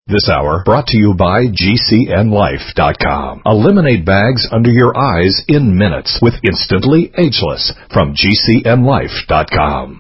This hour brought to you by GCNLife.com. Eliminate bags under your eyes in minutes with Instantly Ageless from GCNLife.com.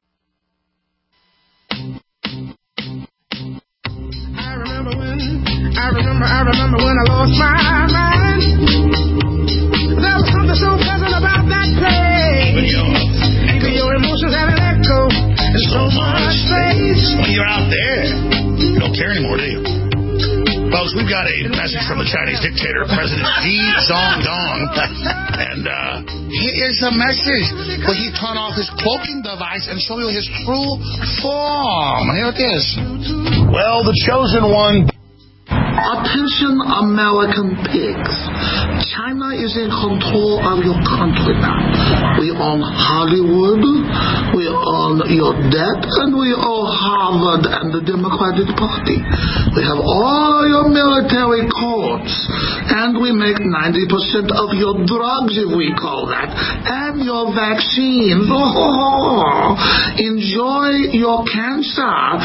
I remember when I lost my mind. There was something so pleasant about that place. Even your emotions have an echo in so much space. When you're out there, you don't care anymore, do you? Folks, we've got a message from the Chinese dictator, President Xi Jinping, and here is a message where he turn off his cloaking device and show you his true form. Here it is. Well, the chosen one. Attention, American pigs. China is in control of your country now. We own Hollywood, we own your debt, and we own Harvard and the Democratic Party. We have all your military courts, and we make 90% of your drugs, if we call that, and your vaccines. Oh, enjoy your cancer.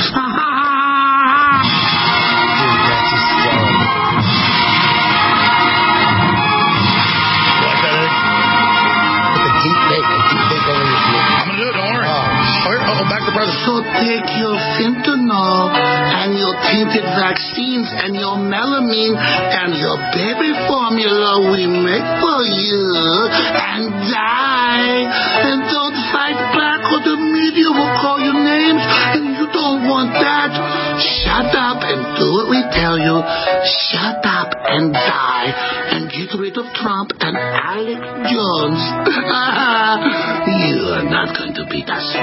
So take your fentanyl and your tainted vaccines and your melamine and your baby formula we make for you and die. And don't fight back or the media will call your names and you don't want that. Shut up and do what we tell you. Shut up and die and get rid of Trump and Alex Jones. You are not going to beat us.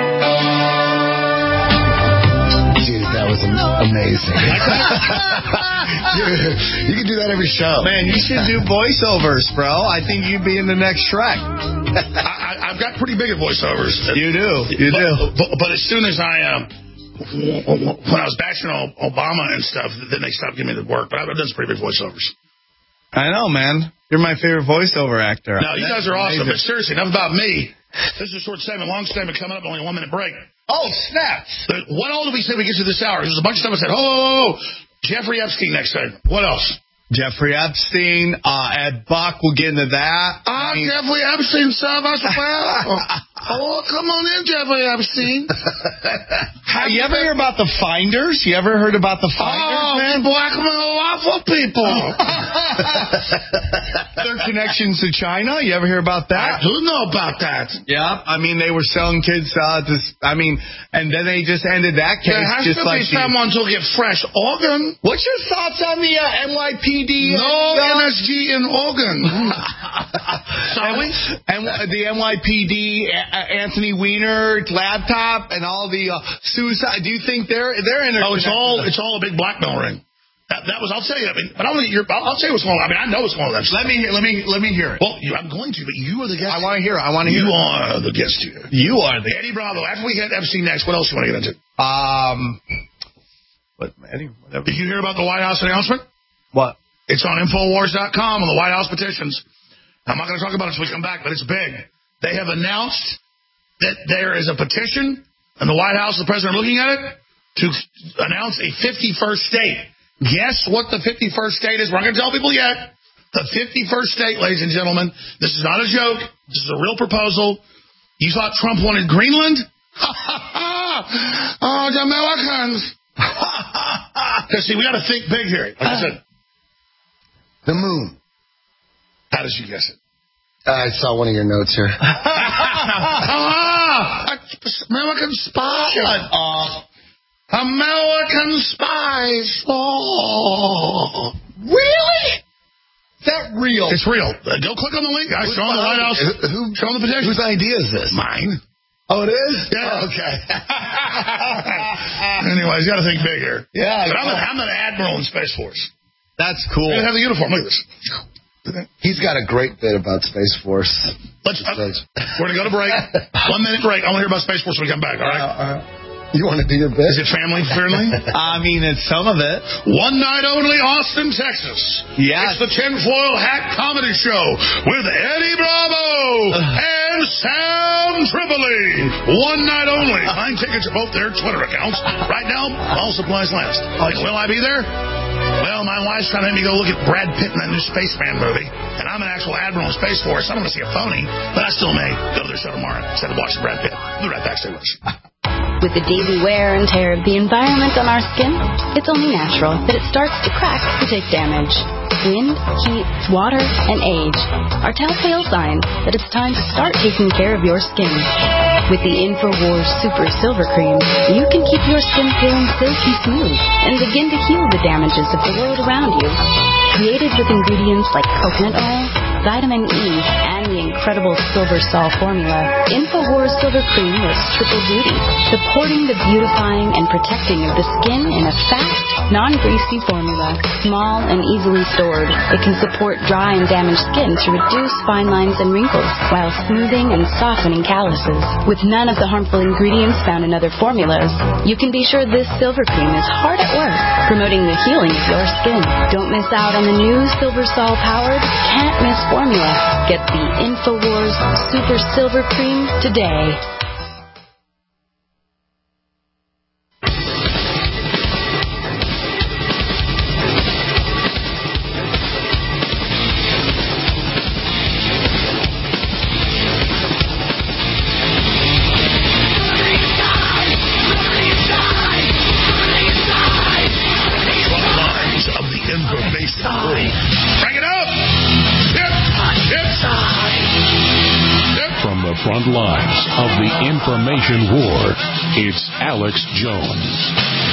Dude, that was amazing. Dude, you can do that every show. Man, you should do voiceovers, bro. I think you'd be in the next Shrek. I've got pretty big at voiceovers. You do. But as soon as when I was bashing Obama and stuff, then they stopped giving me the work. But I've done some pretty big voiceovers. I know, man. You're my favorite voiceover actor. No, you guys are awesome. But seriously, enough about me. This is a short segment, long segment coming up, only a 1 minute break. Oh, snaps. What all did we say we get to this hour? There's a bunch of stuff I said, oh, Jeffrey Epstein next time. What else? Jeffrey Epstein, Ed Buck, we'll get into that. Jeffrey Epstein, serve us well. Oh, come on in, Jeffrey Epstein. You ever hear about the Finders? You ever heard about the Finders, man? Blackmail lawful people. Their connections to China? You ever hear about that? I do know about that. Yeah, I mean, they were selling kids and then they just ended that case. There has just to like be someone to get fresh organ. What's your thoughts on the NYPD? No MSG in organ. Sorry? And the NYPD, Anthony Weiner laptop, and all the suicide. Do you think they're interconnected? Oh, it's all a big blackmail ring. That was. I'll tell you. I mean, but I'll tell you what's going on. I mean, I know what's going on. Let me hear it. Well, I'm going to, but you are the guest. I want to hear it. You are the guest here. You are the Eddie Bravo. After we hit Epstein next, what else do you want to get into? Eddie, whatever. Did you hear about the White House announcement? What? It's on Infowars.com on the White House petitions. I'm not going to talk about it until we come back, but it's big. They have announced that there is a petition in the White House, the president looking at it, to announce a 51st state. Guess what the 51st state is? We're not going to tell people yet. The 51st state, ladies and gentlemen. This is not a joke. This is a real proposal. You thought Trump wanted Greenland? Oh, the Americans. Because, see, we got to think big here. Like I said. The moon. How did you guess it? I saw one of your notes here. American spies. Shut up. American spies. Oh. Really? Is that real? It's real. Go click on the link, guys. Show on the White House. Show on the petition. Whose idea is this? Mine. Oh, it is? Yeah. Oh, okay. Anyways, you got to think big here. Yeah. But I'm an admiral in Space Force. That's cool. You have the uniform. Look at this. He's got a great bit about Space Force. We're going to go to break. 1 minute break. I want to hear about Space Force when we come back, all right? You want to do your bit? Is it family friendly? I mean, it's some of it. One night only, Austin, Texas. Yes. It's the Tinfoil Hat Comedy Show with Eddie Bravo and Sam Tripoli. One night only. Find tickets at both their Twitter accounts. Right now, all supplies last. Will I be there? Well, my wife's trying to make me go look at Brad Pitt in that new Spaceman movie, and I'm an actual admiral in Space Force. I don't want to see a phony, but I still may go to their show tomorrow instead of watching Brad Pitt. We'll be right back. Stay with us. With the daily wear and tear of the environment on our skin, it's only natural that it starts to crack and take damage. Wind, heat, water, and age are telltale signs that it's time to start taking care of your skin. With the InfoWars Super Silver Cream, you can keep your skin feeling silky smooth and begin to heal the damages of the world around you. Created with ingredients like coconut oil, vitamin E, and the incredible Silver Sol formula, InfoWars Silver Cream works triple duty, supporting the beautifying and protecting of the skin in a fast, non-greasy formula. Small and easily stored, it can support dry and damaged skin to reduce fine lines and wrinkles while smoothing and softening calluses. With none of the harmful ingredients found in other formulas, you can be sure this Silver Cream is hard at work, promoting the healing of your skin. Don't miss out on the new Silver Sol powered Can't Miss formula. Get the InfoWars Super Silver Cream today. Front lines of the information war, it's Alex Jones.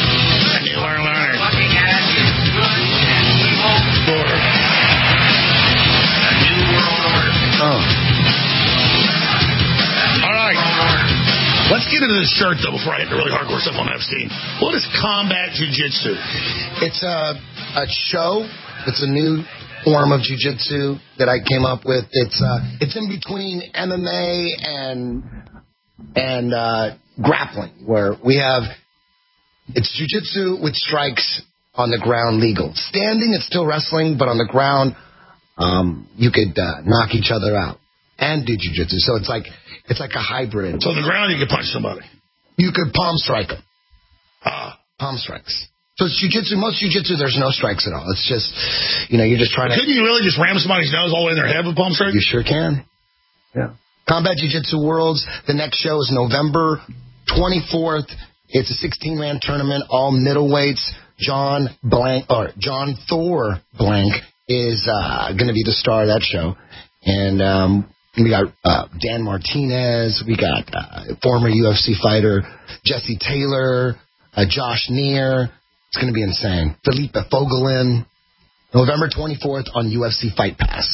All right. Let's get into this shirt, though, before I hit the really hardcore stuff on Epstein. What is combat jiu-jitsu? It's a show. It's a new form of jiu-jitsu that I came up with. It's in between MMA and grappling, where we have it's jiu-jitsu with strikes on the ground legal. Standing, it's still wrestling, but on the ground, you could knock each other out and do jiu-jitsu. So it's like a hybrid. So on the ground, you could punch somebody. You could palm strike them. Palm strikes. So it's jiu-jitsu. Most jiu-jitsu, there's no strikes at all. It's just, you're just trying to... Couldn't you really just ram somebody's nose all the way in their head with palm strikes? You sure can. Yeah. Combat Jiu-Jitsu Worlds. The next show is November 24th. It's a 16-man tournament, all middleweights. John Thor Blank is going to be the star of that show. And we got Dan Martinez. We got former UFC fighter Jesse Taylor, Josh Neer. It's going to be insane. Felipe Fogelin. November 24th on UFC Fight Pass.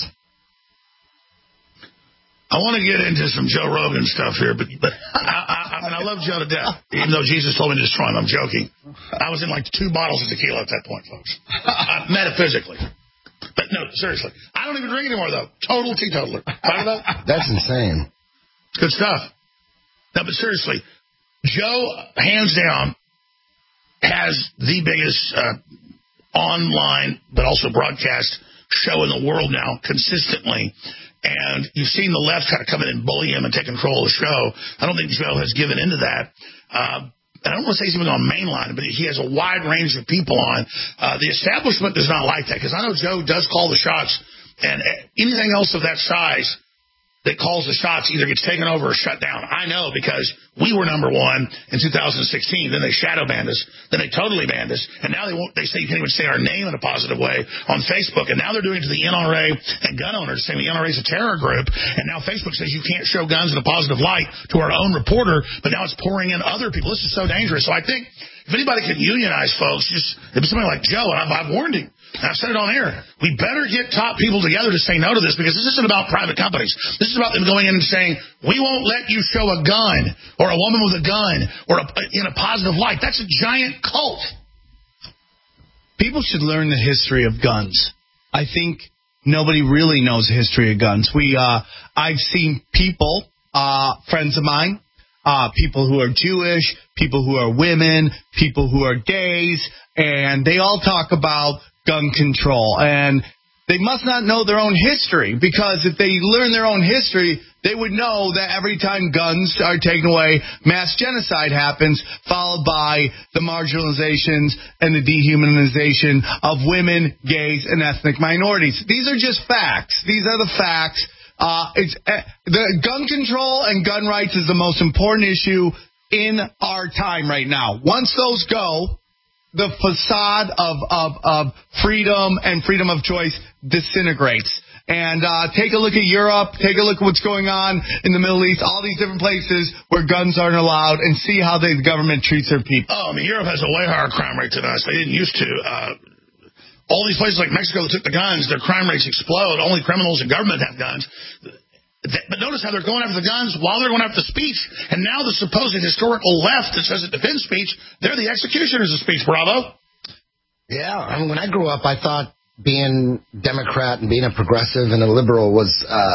I want to get into some Joe Rogan stuff here, but I love Joe to death, even though Jesus told me to destroy him. I'm joking. I was in like 2 bottles of tequila at that point, folks. Metaphysically. But no, seriously. I don't even drink anymore, though. Total teetotaler. That's insane. Good stuff. No, but seriously, Joe, hands down, has the biggest online, but also broadcast show in the world now, consistently. And you've seen the left kind of come in and bully him and take control of the show. I don't think Joe has given into that. And I don't want to say he's even on mainline, but he has a wide range of people on. The establishment does not like that, because I know Joe does call the shots, and anything else of that size that calls the shots either gets taken over or shut down. I know, because we were number 1 in 2016. Then they shadow banned us. Then they totally banned us. And now they say you can't even say our name in a positive way on Facebook. And now they're doing it to the NRA and gun owners, saying the NRA is a terror group. And now Facebook says you can't show guns in a positive light to our own reporter. But now it's pouring in other people. This is so dangerous. So I think if anybody can unionize folks, it'd be somebody like Joe. And I've warned him. I've said it on air. We better get top people together to say no to this, because this isn't about private companies. This is about them going in and saying, we won't let you show a gun or a woman with a gun or in a positive light. That's a giant cult. People should learn the history of guns. I think nobody really knows the history of guns. I've seen people, friends of mine, people who are Jewish, people who are women, people who are gays, and they all talk about gun control. And they must not know their own history, because if they learn their own history, they would know that every time guns are taken away, mass genocide happens, followed by the marginalizations and the dehumanization of women, gays, and ethnic minorities. These are just facts. These are the facts. The gun control and gun rights is the most important issue in our time right now. Once those go, the facade of freedom and freedom of choice disintegrates. And take a look at Europe, take a look at what's going on in the Middle East, all these different places where guns aren't allowed, and see how the government treats their people. Oh, I mean, Europe has a way higher crime rate than us. They didn't used to. All these places like Mexico that took the guns, their crime rates explode. Only criminals and government have guns. But notice how they're going after the guns while they're going after the speech. And now the supposed historical left that says it defends speech, they're the executioners of speech, Bravo. Yeah, I mean, when I grew up, I thought being Democrat and being a progressive and a liberal was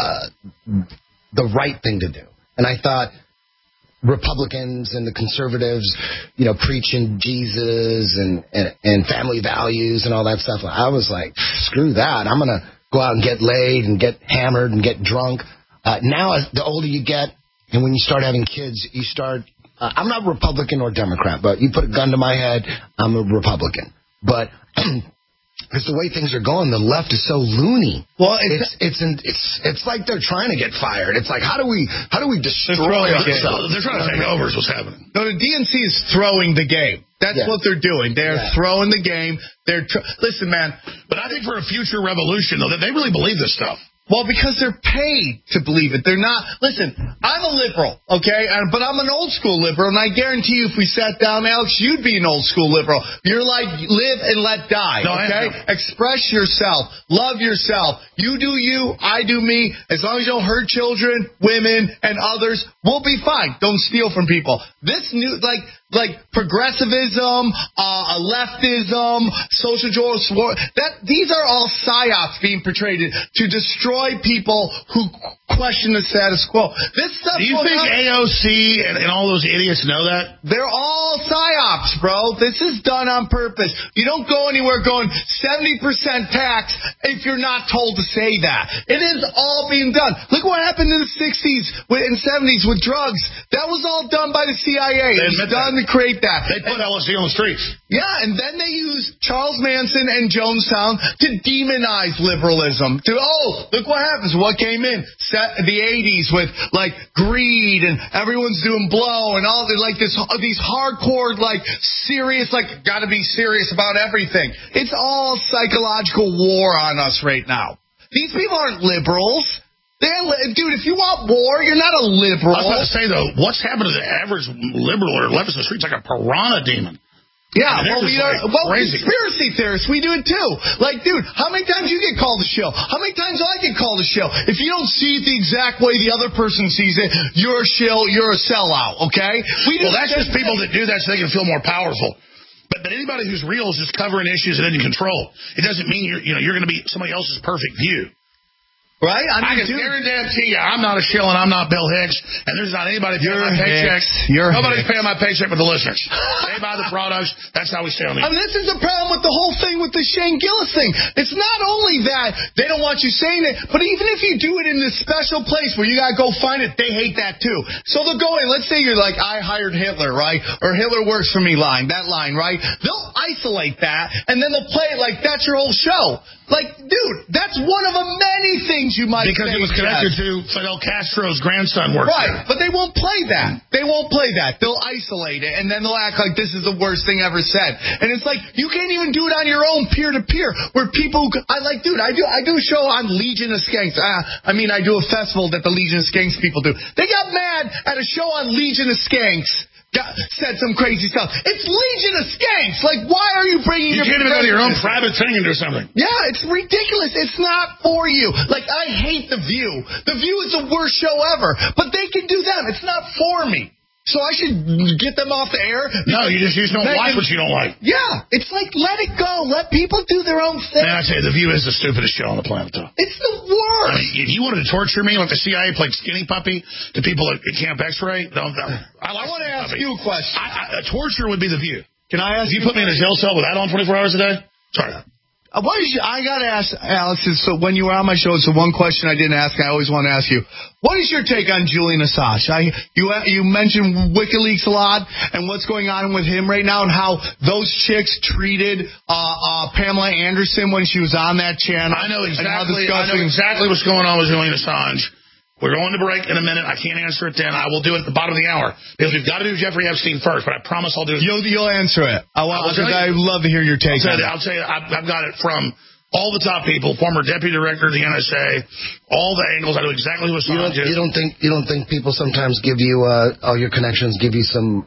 the right thing to do. And I thought Republicans and the conservatives, preaching Jesus and family values and all that stuff. I was like, screw that. I'm going to go out and get laid and get hammered and get drunk. Now, the older you get, and when you start having kids, you start... I'm not Republican or Democrat, but you put a gun to my head, I'm a Republican. But... because the way things are going, the left is so loony. Well, it's like they're trying to get fired. It's like, how do we destroy ourselves? They're trying to take over is what's happening. No, the DNC is throwing the game. That's what they're doing. They're throwing the game. Listen, man. But I think for a future revolution, though, that they really believe this stuff. Well, because they're paid to believe it. They're not... Listen, I'm a liberal, okay? But I'm an old school liberal, and I guarantee you if we sat down, Alex, you'd be an old school liberal. You're like, live and let die, okay? Express yourself. Love yourself. You do you, I do me. As long as you don't hurt children, women, and others, we'll be fine. Don't steal from people. This new... Like progressivism, leftism, social justice, these are all psyops being portrayed to destroy people who question the status quo. This stuff. Do you think AOC and all those idiots know that? They're all psyops, bro. This is done on purpose. You don't go anywhere going 70% tax if you're not told to say that. It is all being done. Look what happened in the 60s and 70s with drugs. That was all done by the CIA. It was done to create that. They put LSD on the streets. Yeah, and then they used Charles Manson and Jonestown to demonize liberalism. Look what happens. What came in the 80s with like greed and everyone's doing blow and all these hardcore serious gotta be serious about everything. It's all psychological war on us right now. These people aren't liberals. Dude, if you want war, you're not a liberal. I was about to say, though, what's happened to the average liberal or leftist in the streets like a piranha demon? Yeah, conspiracy theorists, we do it too. Dude, how many times you get called a shill? How many times do I get called a shill? If you don't see it the exact way the other person sees it, you're a shill, you're a sellout, okay? That's just people that do that so they can feel more powerful. But anybody who's real is just covering issues that they can control. It doesn't mean you're going to be somebody else's perfect view. Right? I can guarantee you I'm not a shill and I'm not Bill Hicks, and there's not anybody paying my paycheck. Nobody's paying my paycheck but the listeners. They buy the products. That's how we stay on the air. I mean, this is the problem with the whole thing with the Shane Gillis thing. It's not only that they don't want you saying it, but even if you do it in this special place where you got to go find it, they hate that too. So they'll go in. Let's say you're like, I hired Hitler, right? Or Hitler works for me that line, right? They'll isolate that, and then they'll play it like that's your whole show. Dude, that's one of the many things you might because say. Because it was connected to Fidel Castro's grandson works there. But they won't play that. They'll isolate it, and then they'll act like this is the worst thing ever said. And it's like, you can't even do it on your own peer-to-peer, where people... I do a show on Legion of Skanks. I do a festival that the Legion of Skanks people do. They got mad at a show on Legion of Skanks. Said some crazy stuff. It's Legion of Skanks. Why are you bringing you can't even go to your own private thing and do something. Yeah, it's ridiculous. It's not for you. I hate The View. The View is the worst show ever. But they can do them. It's not for me. So I should get them off the air? No, you just don't watch what you don't like. Yeah, it's let it go. Let people do their own thing. Man, I tell you, The View is the stupidest show on the planet, though. It's the worst. If you wanted to torture me like the CIA played Skinny Puppy to people at Camp X-Ray, I want to ask you a question. Torture would be The View. Can I ask you? If you put me in a jail cell with that on 24 hours a day? Sorry. I got to ask, Alex, so when you were on my show, it's the one question I didn't ask. I always want to ask you. What is your take on Julian Assange? You mentioned WikiLeaks a lot and what's going on with him right now and how those chicks treated Pamela Anderson when she was on that channel. I know exactly what's going on with Julian Assange. We're going to break in a minute. I can't answer it then. I will do it at the bottom of the hour because we've got to do Jeffrey Epstein first, but I promise I'll do it. You'll answer it. I'd love to hear your take on it. I'll tell you, I've got it from all the top people, former deputy director of the NSA, all the angles. I know exactly who Assange is. You don't think people sometimes give you all your connections, give you some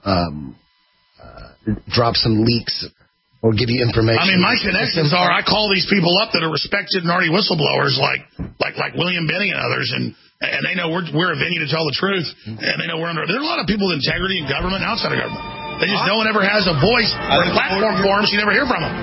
drop some leaks or give you information? I mean, my connections are I call these people up that are respected and already whistleblowers like William Binney and others, and they know we're a venue to tell the truth, and they know we're under. There are a lot of people with integrity in government and outside of government. They just no one ever has a voice or a platform for them, so you never hear from them.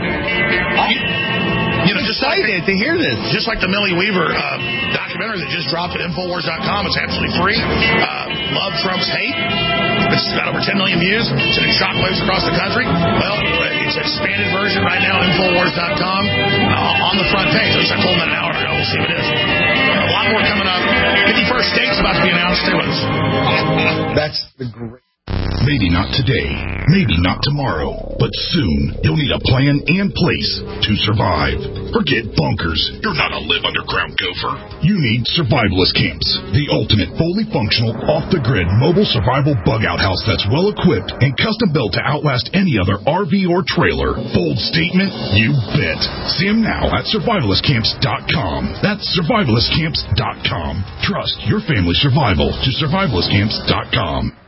Just excited to hear this. Just like the Millie Weaver documentary that just dropped at Infowars.com. It's absolutely free. Love Trump's Hate. It's got over 10 million views. It's in shockwaves across the country. Well, it's an expanded version right now at Infowars.com on the front page. At least I told them that an hour ago. We'll see what it is. A lot more coming up. 51st state's about to be announced. Stay with us. That's the great. Maybe not today, maybe not tomorrow, but soon you'll need a plan and place to survive. Forget bunkers. You're not a live underground gopher. You need survivalist camps, the ultimate fully functional, off-the-grid mobile survival bug-out house that's well-equipped and custom-built to outlast any other RV or trailer. Bold statement? You bet. See them now at survivalistcamps.com. That's survivalistcamps.com. Trust your family's survival to survivalistcamps.com.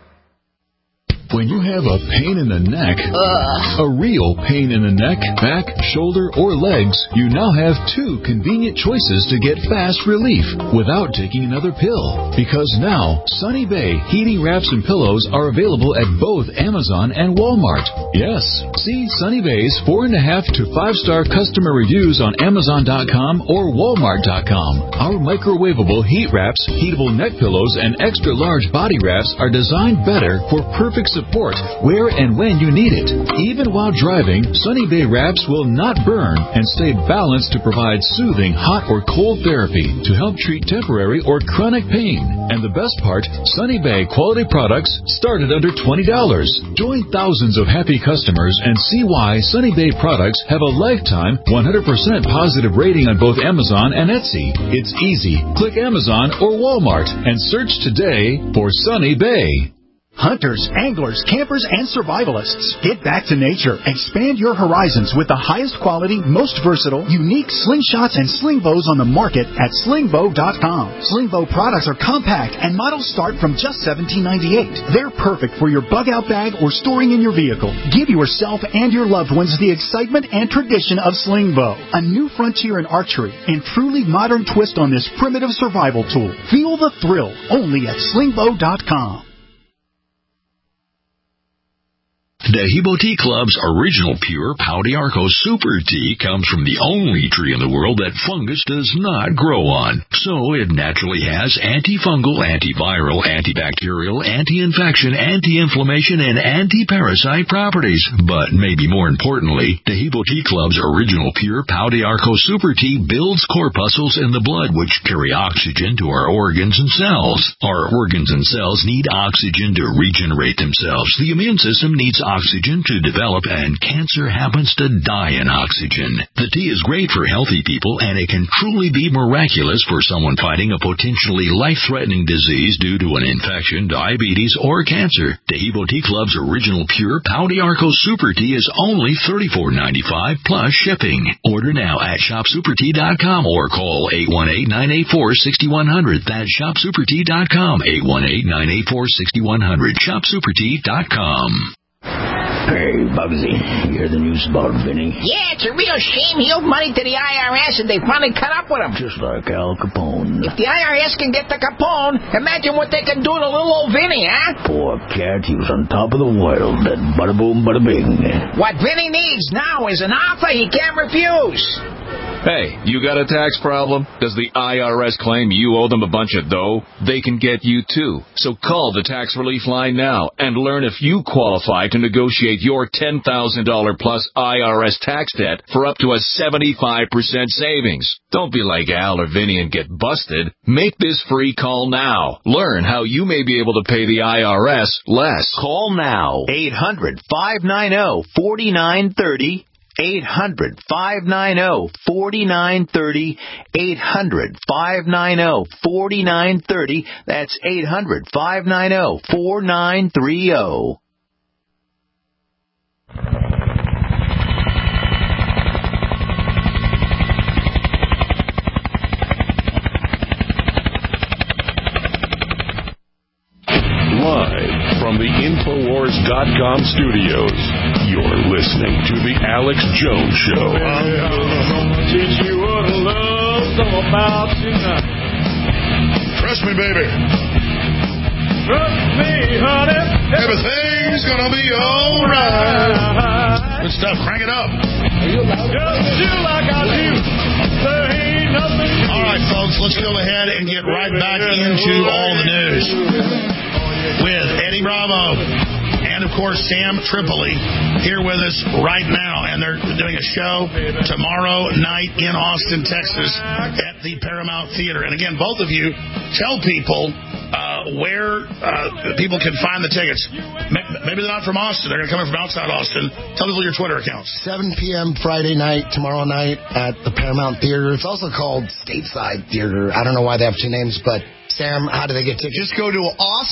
When you have a pain in the neck, a real pain in the neck, back, shoulder, or legs, you now have two convenient choices to get fast relief without taking another pill. Because now, Sunny Bay heating wraps and pillows are available at both Amazon and Walmart. Yes, see Sunny Bay's 4.5 to 5-star customer reviews on Amazon.com or Walmart.com. Our microwavable heat wraps, heatable neck pillows, and extra large body wraps are designed better for perfect support where and when you need it. Even while driving, Sunny Bay wraps will not burn and stay balanced to provide soothing hot or cold therapy to help treat temporary or chronic pain. And the best part, Sunny Bay quality products start at under $20. Join thousands of happy customers and see why Sunny Bay products have a lifetime 100% positive rating on both Amazon and Etsy. It's easy. Click Amazon or Walmart and search today for Sunny Bay. Hunters, anglers, campers, and survivalists. Get back to nature. Expand your horizons with the highest quality, most versatile, unique slingshots and sling bows on the market at slingbow.com. Slingbow products are compact and models start from just $17.98. They're perfect for your bug-out bag or storing in your vehicle. Give yourself and your loved ones the excitement and tradition of Slingbow, a new frontier in archery and truly modern twist on this primitive survival tool. Feel the thrill only at slingbow.com. Dehibo Tea Club's original pure Pau d'Arco Super Tea comes from the only tree in the world that fungus does not grow on. So it naturally has antifungal, antiviral, antibacterial, anti-infection, anti-inflammation, and anti-parasite properties. But maybe more importantly, Dehibo Tea Club's original pure Pau d'Arco Super Tea builds corpuscles in the blood which carry oxygen to our organs and cells. Our organs and cells need oxygen to regenerate themselves. The immune system needs oxygen to develop, and cancer happens to die in oxygen. The tea is great for healthy people, and it can truly be miraculous for someone fighting a potentially life-threatening disease due to an infection, diabetes, or cancer. Dehibo Tea Club's original pure Pau d'Arco Super Tea is only $34.95 plus shipping. Order now at shopsupertea.com or call 818-984-6100. That's shopsupertea.com, 818-984-6100, shopsupertea.com. Hey, Bugsy, you hear the news about Vinny? Yeah, it's a real shame. He owed money to the IRS, and they finally cut up with him. Just like Al Capone. If the IRS can get to Capone, imagine what they can do to little old Vinny, huh? Poor cat, he was on top of the world. That bada boom, bada bing. What Vinny needs now is an offer he can't refuse. Hey, you got a tax problem? Does the IRS claim you owe them a bunch of dough? They can get you too. So call the Tax Relief Line now and learn if you qualify to negotiate your $10,000 plus IRS tax debt for up to a 75% savings. Don't be like Al or Vinny and get busted. Make this free call now. Learn how you may be able to pay the IRS less. Call now. 800-590-4930. 800-590-4930. 800-590-4930. That's 800-590-4930. Live from the Infowars.com studios, you're listening to The Alex Jones Show. I'm gonna teach you what love's all about tonight. Trust me, baby. Trust me, honey. Everything's gonna be alright. Good stuff. Crank it up. Just do like I do. There ain't nothing. All right, folks, let's go ahead and get right back into all the news with Eddie Bravo and, of course, Sam Tripoli here with us right now. And they're doing a show tomorrow night in Austin, Texas at the Paramount Theater. And, again, both of you tell people where people can find the tickets. Maybe they're not from Austin. They're going to come in from outside Austin. Tell people your Twitter accounts. 7 p.m. Friday night, tomorrow night at the Paramount Theater. It's also called Stateside Theater. I don't know why they have two names, but Sam, how do they get tickets? Just go to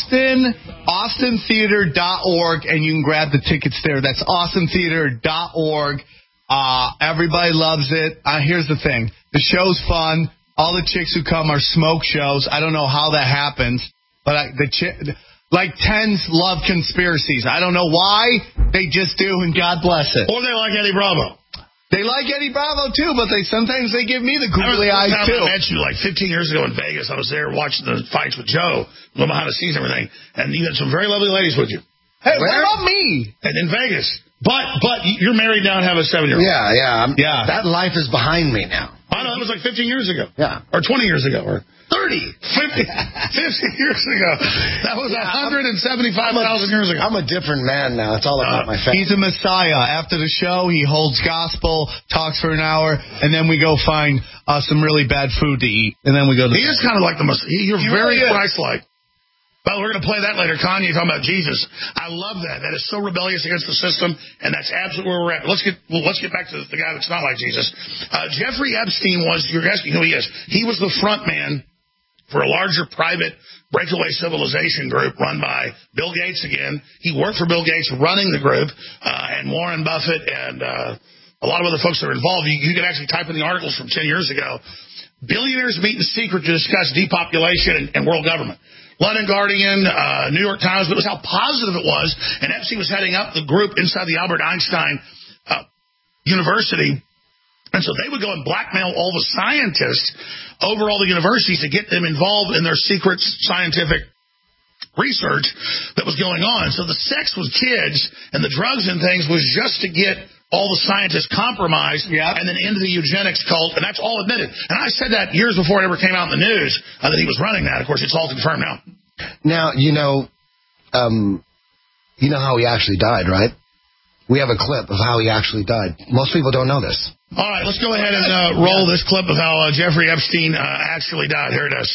austintheater.org, and you can grab the tickets there. That's austintheater.org. Everybody loves it. Here's the thing. The show's fun. All the chicks who come are smoke shows. I don't know how that happens, but like tens love conspiracies. I don't know why. They just do, and God bless it. Or they like Eddie Bravo. They like Eddie Bravo, too, but sometimes they give me the googly eyes, too. I met you like 15 years ago in Vegas. I was there watching the fights with Joe, going behind the scenes and everything, and you had some very lovely ladies with you. Hey, what about me? And in Vegas. But you're married now and have a 7-year-old. Yeah. That life is behind me now. I know, that was like 15 years ago. Yeah. Or 20 years ago. Or 30. 50 years ago. That was 175,000 years ago. I'm a different man now. It's all about my family. He's a messiah. After the show, he holds gospel, talks for an hour, and then we go find some really bad food to eat. And then we go to He is kind of like the messiah. You're very Christ-like. Well, we're going to play that later. Kanye talking about Jesus. I love that. That is so rebellious against the system, and that's absolutely where we're at. Let's get back to the guy that's not like Jesus. Jeffrey Epstein you're asking who he is. He was the front man for a larger private breakaway civilization group run by Bill Gates again. He worked for Bill Gates running the group, and Warren Buffett and a lot of other folks that are involved. You can actually type in the articles from 10 years ago. Billionaires meet in secret to discuss depopulation and world government. London Guardian, New York Times, but it was how positive it was. And Epstein was heading up the group inside the Albert Einstein University. And so they would go and blackmail all the scientists over all the universities to get them involved in their secret scientific research that was going on. So the sex with kids and the drugs and things was just to get all the scientists compromised and then into the eugenics cult, and that's all admitted. And I said that years before it ever came out in the news that he was running that. Of course, it's all confirmed now. Now, you know how he actually died, right? We have a clip of how he actually died. Most people don't know this. All right, let's go ahead and roll this clip of how Jeffrey Epstein actually died. Here it is.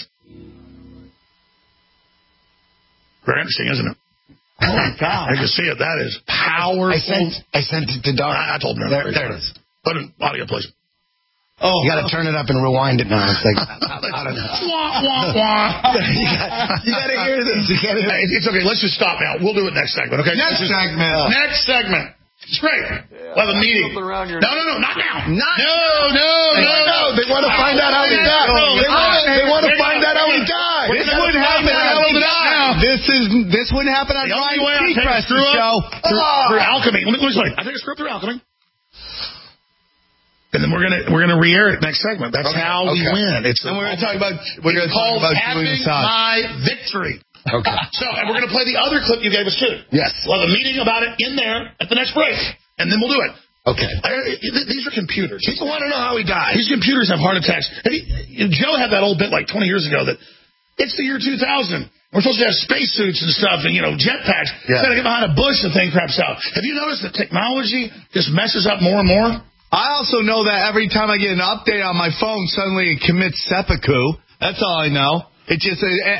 Very interesting, isn't it? Oh, my God. I can see it. That is powerful. I sent it to Don. I told him. There it is. Put an audio, please. Oh, you got to turn it up and rewind it now. It's like, I don't know. You got to hear this. It's okay. Let's just stop now. We'll do it next segment, okay? Next segment. It's great. We'll have a meeting. No, not now. No. They want to find out how he died. They want to find out how he died. This wouldn't happen on This wouldn't happen on Ryan Seacrest's show. Through alchemy. Let me explain. I take a screw up through alchemy. And then we're gonna re-air it next segment. That's how we win. And we're gonna talk about having my victory. Okay. So, and we're going to play the other clip you gave us, too. Yes. We'll have a meeting about it in there at the next break, and then we'll do it. Okay. These are computers. People want to know how he died. These computers have heart attacks. Joe had that old bit like 20 years ago that it's the year 2000. We're supposed to have spacesuits and stuff and, jetpacks. Instead of get behind a bush, the thing craps out. Have you noticed that technology just messes up more and more? I also know that every time I get an update on my phone, suddenly it commits seppuku. That's all I know. It just,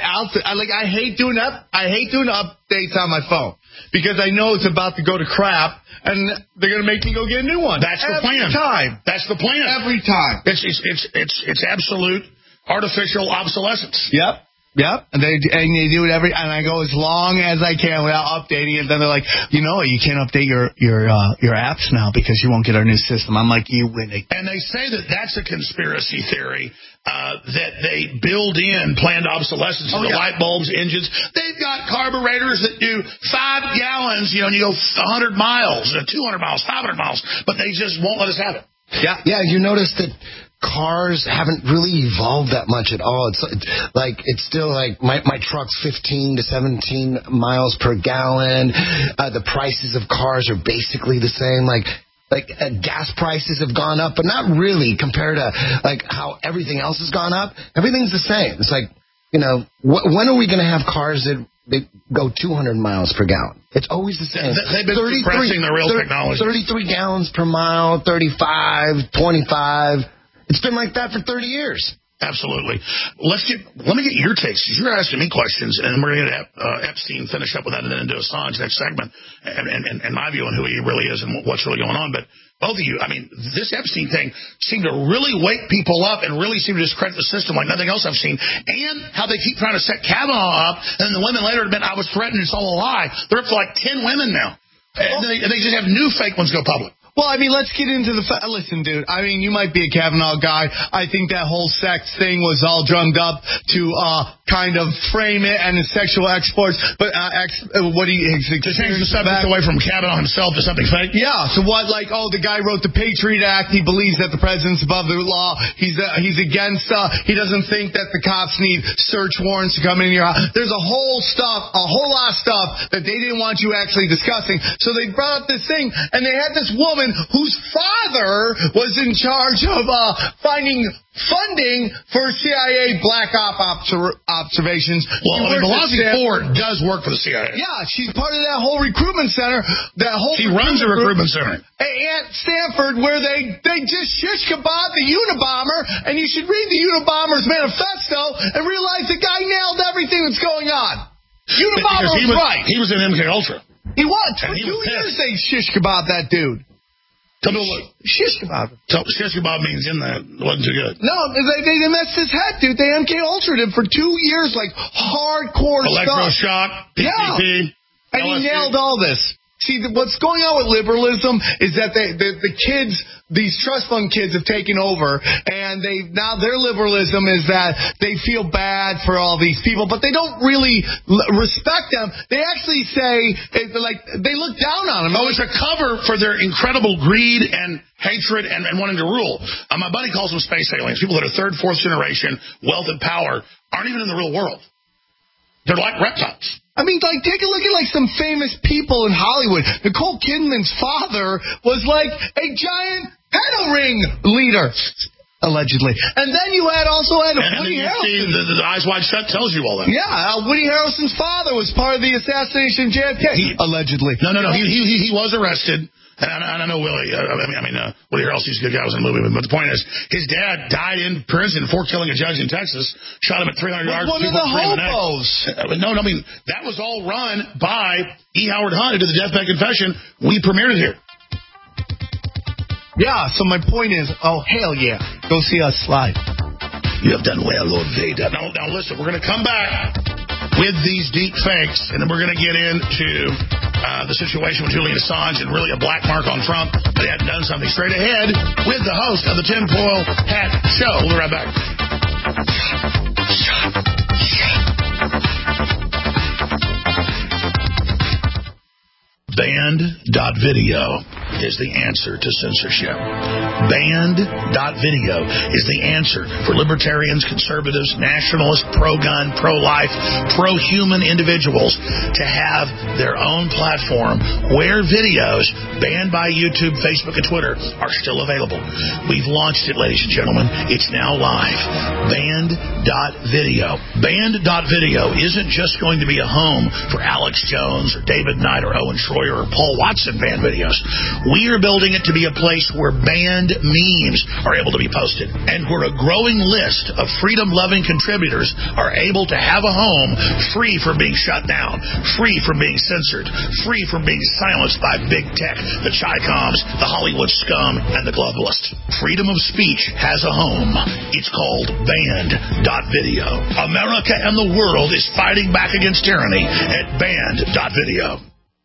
I hate doing updates on my phone because I know it's about to go to crap and they're going to make me go get a new one. That's the plan. That's the plan. Every time. It's absolute artificial obsolescence. Yep. And they do it and I go as long as I can without updating it. Then they're like, you can't update your apps now because you won't get our new system. I'm like, you winning. And they say that that's a conspiracy theory, that they build in planned obsolescence in the light bulbs, engines. They've got carburetors that do 5 gallons, and you go 100 miles, 200 miles, 500 miles, but they just won't let us have it. Yeah, you notice that cars haven't really evolved that much at all. It's still like my truck's 15 to 17 miles per gallon. The prices of cars are basically the same. Gas prices have gone up, but not really compared to how everything else has gone up. Everything's the same. It's like, when are we going to have cars that go 200 miles per gallon? It's always the same. They've been suppressing the real technology. 33 gallons per mile, 35, 25. It's been like that for 30 years. Absolutely. Let me get your takes. You're asking me questions, and we're going to have Epstein finish up with that and then into Assange next segment, and my view on who he really is and what's really going on. But both of you, this Epstein thing seemed to really wake people up and really seemed to discredit the system like nothing else I've seen. And how they keep trying to set Kavanaugh up, and the women later admit I was threatened, it's all a lie. They're up to 10 women now. And they just have new fake ones go public. Well, let's get into listen, dude, you might be a Kavanaugh guy. I think that whole sex thing was all drummed up to kind of frame it and his sexual exports. But to change the subject away from Kavanaugh himself to something fake? Yeah. So what, the guy wrote the Patriot Act. He believes that the president's above the law. He's against, he doesn't think that the cops need search warrants to come in your house. There's a whole lot of stuff that they didn't want you actually discussing. So they brought up this thing, and they had this woman whose father was in charge of finding funding for CIA black op observations. Well, Blasey Ford does work for the CIA. Yeah, she's part of that whole recruitment center. She runs a recruitment center at Stanford, where they just shish kebab the Unabomber, and you should read the Unabomber's manifesto and realize the guy nailed everything that's going on. Unabomber was right. He was in MK Ultra. He was. For 2 years they shish kebab that dude. Shish kebab. So shish kebab means wasn't too good. No, they messed his head, dude. They MK Ultra'd him for 2 years, hardcore electroshock, PCP, and he nailed all this. See, what's going on with liberalism is that the kids, these trust fund kids, have taken over, and now their liberalism is that they feel bad for all these people, but they don't really respect them. They actually say, they look down on them. Oh, it's a cover for their incredible greed and hatred and wanting to rule. My buddy calls them space aliens. People that are third, fourth generation, wealth and power, aren't even in the real world. They're like reptiles. Take a look at some famous people in Hollywood. Nicole Kidman's father was a giant pedo ring leader, allegedly. And then you also had Woody Harrelson. The Eyes Wide Shut tells you all that. Yeah, Woody Harrelson's father was part of the assassination of JFK, allegedly. No. He was arrested. And I know Willie. Woody Harrelson's a good guy. Was in the movie, but the point is, his dad died in prison for killing a judge in Texas. Shot him at 300 yards. One of the hobos. No, that was all run by E. Howard Hunt, who did the Deathbed Confession. We premiered it here. Yeah. So my point is, hell yeah, go see us live. You have done well, Lord Vader. Now listen, we're going to come back with these deep fakes, and then we're going to get into the situation with Julian Assange and really a black mark on Trump. They hadn't done something. Straight ahead with the host of the Tinfoil Hat Show. We'll be right back. Band.video. is the answer to censorship. Banned.video is the answer for libertarians, conservatives, nationalists, pro-gun, pro-life, pro-human individuals to have their own platform where videos banned by YouTube, Facebook, and Twitter are still available. We've launched it, ladies and gentlemen. It's now live. Banned.video. Banned.video isn't just going to be a home for Alex Jones or David Knight or Owen Schroyer or Paul Watson banned videos. We are building it to be a place where banned memes are able to be posted and where a growing list of freedom-loving contributors are able to have a home free from being shut down, free from being censored, free from being silenced by big tech, the Chi-Coms, the Hollywood scum, and the globalists. Freedom of speech has a home. It's called Banned.video. America and the world is fighting back against tyranny at Banned.video.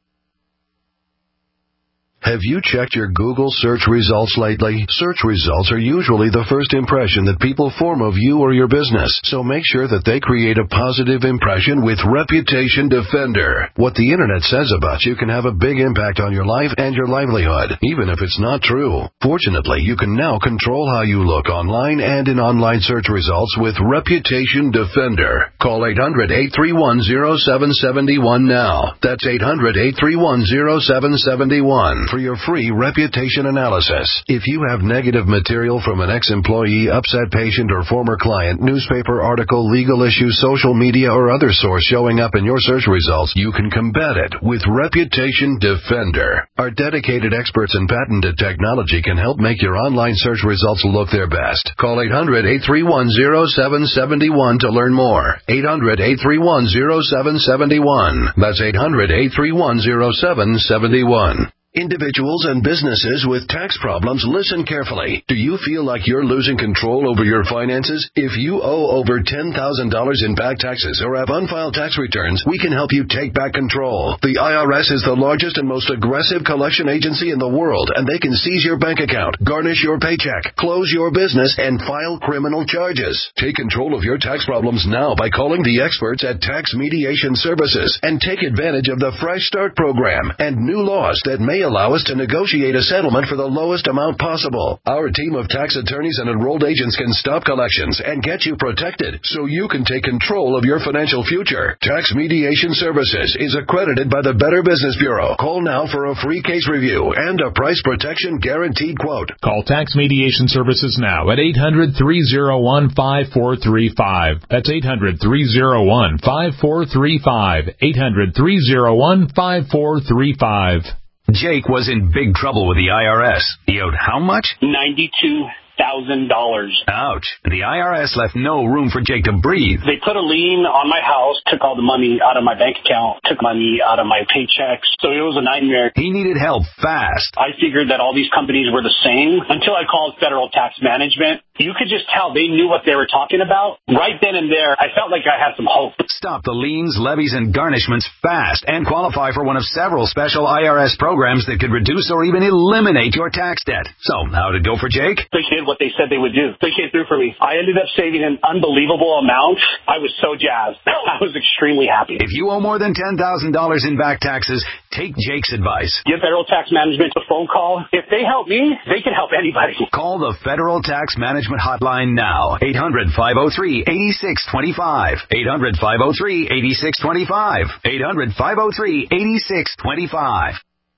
Have you checked your Google search results lately? Search results are usually the first impression that people form of you or your business, so make sure that they create a positive impression with Reputation Defender. What the internet says about you can have a big impact on your life and your livelihood, even if it's not true. Fortunately, you can now control how you look online and in online search results with Reputation Defender. Call 800-831-0771 now. That's 800-831-0771. For your free reputation analysis. If you have negative material from an ex-employee, upset patient, or former client, newspaper article, legal issue, social media, or other source showing up in your search results, you can combat it with Reputation Defender. Our dedicated experts in patented technology can help make your online search results look their best. Call 800-831-0771 to learn more. 800-831-0771. That's 800-831-0771. Individuals and businesses with tax problems, listen carefully. Do you feel like you're losing control over your finances? If you owe over $10,000 in back taxes or have unfiled tax returns, we can help you take back control. The IRS is the largest and most aggressive collection agency in the world, and they can seize your bank account, garnish your paycheck, close your business, and file criminal charges. Take control of your tax problems now by calling the experts at Tax Mediation Services and take advantage of the Fresh Start program and new laws that may allow us to negotiate a settlement for the lowest amount possible. Our team of tax attorneys and enrolled agents can stop collections and get you protected so you can take control of your financial future. Tax Mediation Services is accredited by the Better Business Bureau. Call now for a free case review and a price protection guaranteed quote. Call Tax Mediation Services now at 800-301-5435. That's 800-301-5435. 800-301-5435. Jake was in big trouble with the IRS. He owed how much? $92,000. Ouch. The IRS left no room for Jake to breathe. They put a lien on my house, took all the money out of my bank account, took money out of my paychecks. So it was a nightmare. He needed help fast. I figured that all these companies were the same until I called Federal Tax Management. You could just tell they knew what they were talking about. Right then and there, I felt like I had some hope. Stop the liens, levies, and garnishments fast and qualify for one of several special IRS programs that could reduce or even eliminate your tax debt. So, how did it go for Jake? They did what they said they would do. They came through for me. I ended up saving an unbelievable amount. I was so jazzed. I was extremely happy. If you owe more than $10,000 in back taxes, take Jake's advice. Give Federal Tax Management a phone call. If they help me, they can help anybody. Call the Federal Tax Management hotline now. 800-503-8625. 800-503-8625. 800-503-8625.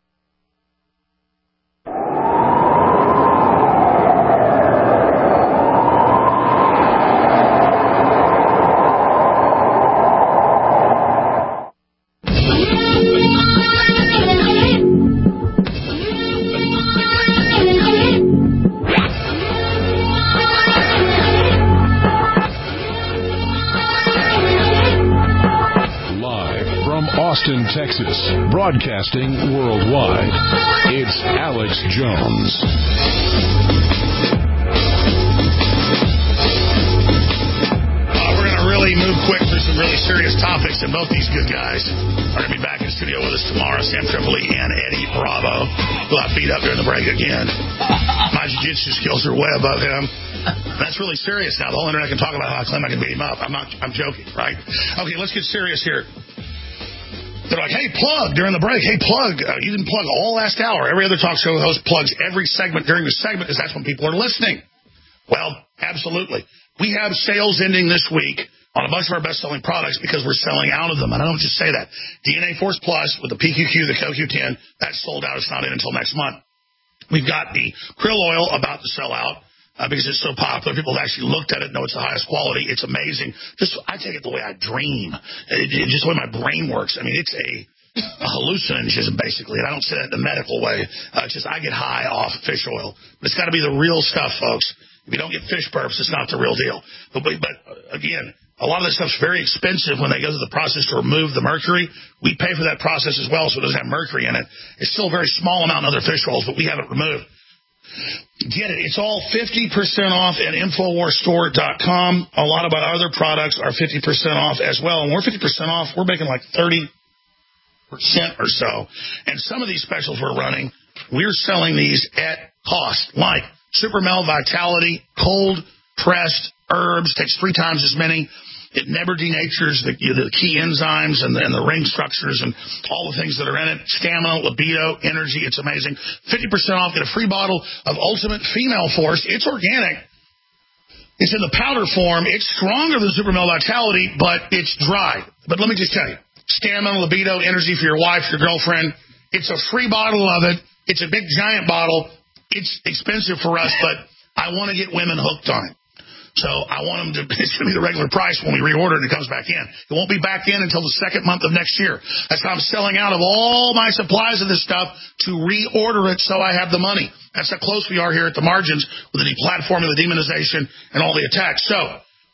Austin, Texas, broadcasting worldwide. It's Alex Jones. We're going to really move quick through some really serious topics, and both these good guys are going to be back in the studio with us tomorrow. Sam Tripoli and Eddie Bravo, who I beat up during the break again. My jiu-jitsu skills are way above him. That's really serious now. The whole internet can talk about how I claim I can beat him up. I'm joking, right? Okay, let's get serious here. They're like, hey, plug during the break. Hey, plug. You didn't plug all last hour. Every other talk show host plugs every segment during the segment because that's when people are listening. Well, absolutely. We have sales ending this week on a bunch of our best-selling products because we're selling out of them. And I don't just say that. DNA Force Plus with the PQQ, the CoQ10, that's sold out. It's not in until next month. We've got the krill oil about to sell out because it's so popular. People have actually looked at it, know it's the highest quality. It's amazing. I take it the way I dream. Just the way my brain works. I mean, it's a hallucinogen, basically. And I don't say that in a medical way. It's just I get high off fish oil. But it's got to be the real stuff, folks. If you don't get fish burps, it's not the real deal. But again, a lot of this stuff's very expensive when they go through the process to remove the mercury. We pay for that process as well, so it doesn't have mercury in it. It's still a very small amount in other fish oils, but we have it removed. Get it. It's all 50% off at InfoWarsStore.com. A lot of our other products are 50% off as well. And we're 50% off. We're making like 30% or so. And some of these specials we're running, we're selling these at cost, like Super Mel Vitality, cold-pressed herbs, takes 3 times as many. It never denatures the key enzymes and the ring structures and all the things that are in it. Stamina, libido, energy. It's amazing. 50% off. Get a free bottle of Ultimate Female Force. It's organic. It's in the powder form. It's stronger than Super Mel Vitality, but it's dry. But let me just tell you, stamina, libido, energy for your wife, your girlfriend. It's a free bottle of it. It's a big, giant bottle. It's expensive for us, but I want to get women hooked on it. So I want them to, it's going to be the regular price when we reorder it and it comes back in. It won't be back in until the second month of next year. That's how I'm selling out of all my supplies of this stuff to reorder it so I have the money. That's how close we are here at the margins with the deplatforming, the demonization, and all the attacks. So,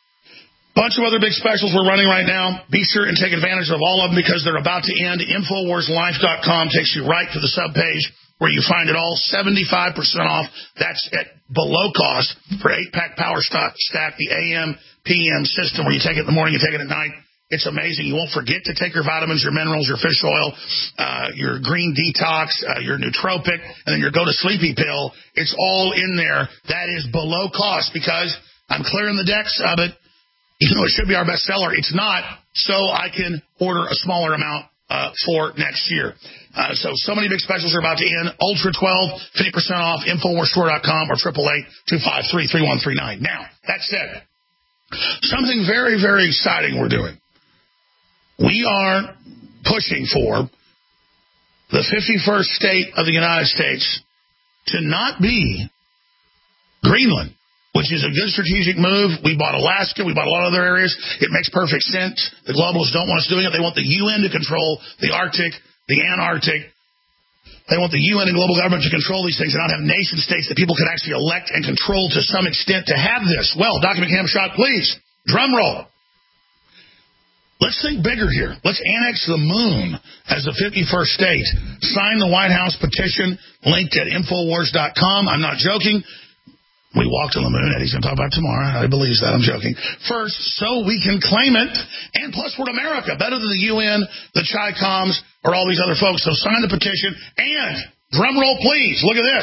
bunch of other big specials we're running right now. Be sure and take advantage of all of them because they're about to end. InfoWarsLife.com takes you right to the subpage where you find it all, 75% off. That's at below cost for 8-pack Power Stack, the AM, PM system where you take it in the morning, you take it at night. It's amazing. You won't forget to take your vitamins, your minerals, your fish oil, your green detox, your nootropic, and then your go-to-sleepy pill. It's all in there. That is below cost because I'm clearing the decks of it. Even though it should be our best seller, it's not, so I can order a smaller amount for next year. So many big specials are about to end. Ultra 12, 50% off, InfoWarsStore.com or 888-253-3139. Now, that said, something very, very exciting we're doing. We are pushing for the 51st state of the United States to not be Greenland, which is a good strategic move. We bought Alaska. We bought a lot of other areas. It makes perfect sense. The globalists don't want us doing it. They want the UN to control the Arctic, the Antarctic. They want the UN and global government to control these things and not have nation states that people can actually elect and control to some extent to have this. Well, Dr. McCamshot, please, drum roll. Let's think bigger here. Let's annex the moon as the 51st state. Sign the White House petition linked at Infowars.com. I'm not joking. We walked on the moon, Eddie's going to talk about it tomorrow. I believe that. I'm joking. First, so we can claim it, and plus we're America, better than the UN, the Chi-Coms, or all these other folks. So sign the petition, and drum roll, please. Look at this.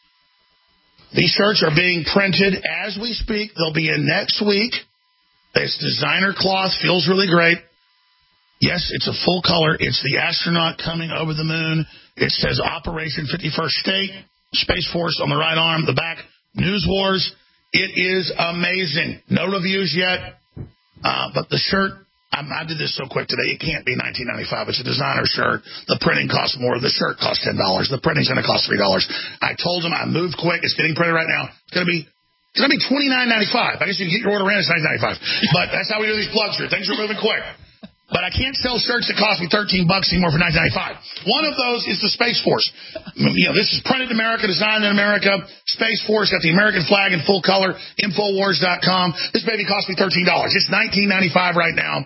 These shirts are being printed as we speak. They'll be in next week. It's designer cloth, feels really great. Yes, it's a full color. It's the astronaut coming over the moon. It says Operation 51st State, Space Force on the right arm, the back. News Wars, it is amazing. No reviews yet, but the shirt, I did this so quick today, it can't be $19.95. It's a designer shirt. The printing costs more. The shirt costs $10. The printing's going to cost $3. I told them I moved quick. It's getting printed right now. It's going to be $29.95. I guess you can get your order in. It's $19.95. But that's how we do these plugs here. Things are moving quick. But I can't sell shirts that cost me $13 anymore for $19.95. One of those is the Space Force. This is printed in America, designed in America. Space Force got the American flag in full color. Infowars.com. This baby cost me $13. It's $19.95 right now.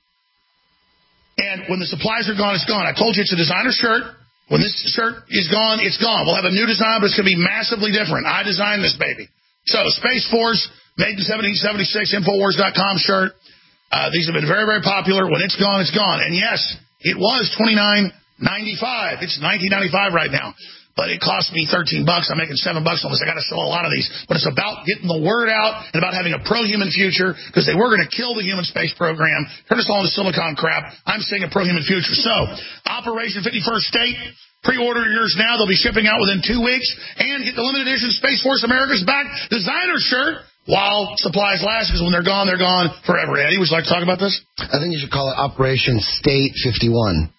And when the supplies are gone, it's gone. I told you it's a designer shirt. When this shirt is gone, it's gone. We'll have a new design, but it's going to be massively different. I designed this baby. So Space Force, made in 1776, Infowars.com shirt. These have been very, very popular. When it's gone, it's gone. And yes, it was $29.95. It's $19.95 right now. but it cost me $13. I'm making $7 on this. I got to sell a lot of these. But it's about getting the word out and about having a pro-human future, because they were going to kill the human space program, turn us all into silicon crap. I'm seeing a pro-human future. So, Operation 51st State, pre-order yours now. They'll be shipping out within 2 weeks. And get the limited edition Space Force America's Back designer shirt while supplies last, because when they're gone forever. Eddie, would you like to talk about this? I think you should call it Operation State 51.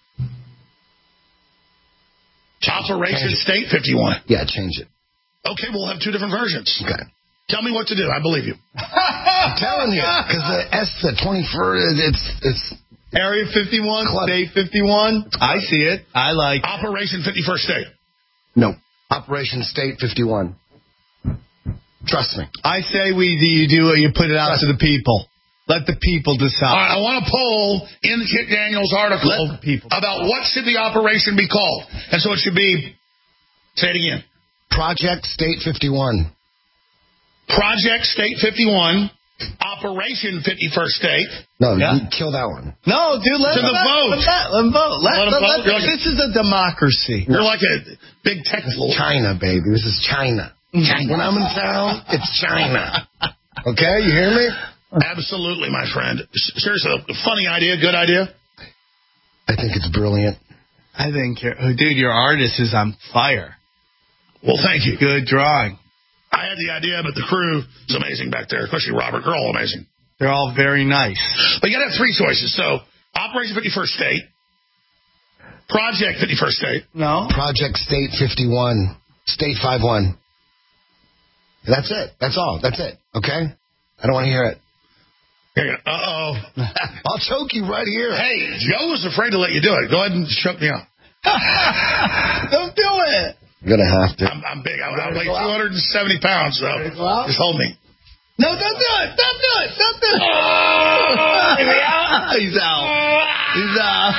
Operation State 51. Yeah, change it. Okay, we'll have 2 different versions. Okay. Tell me what to do. I believe you. I'm telling you, because the 21st, it's Area 51, State 51. I see it. I like Operation 51st State. No. Operation State 51. Trust me. I say you put it out to the people. Let the people decide. All right, I want a poll in Kit Daniels' article about what should the operation be called. And so it should be, say it again. Project State 51. Project State 51. Operation 51st State. No, you kill that one. No, dude, let them vote. Let them vote. This is a democracy. You're like a big tech lord. China, baby. This is China. When I'm in town, it's China. Okay, you hear me? Absolutely, my friend. Seriously, funny idea, good idea? I think it's brilliant. I think, your artist is on fire. Well, thank you. Good drawing. I had the idea, but the crew is amazing back there, especially Robert. They're all amazing. They're all very nice. But you got to have 3 choices. So, Operation 51st State, Project 51st State. No. Project State 51. State 51. That's it. That's all. That's it. Okay? I don't want to hear it. Uh-oh. I'll choke you right here. Hey, Joe was afraid to let you do it. Go ahead and choke me out. Don't do it. You're going to have to. I'm big. I'm like 270 pounds, so just hold me. No, don't do it. Don't do it. Don't do it. He's out. He's out.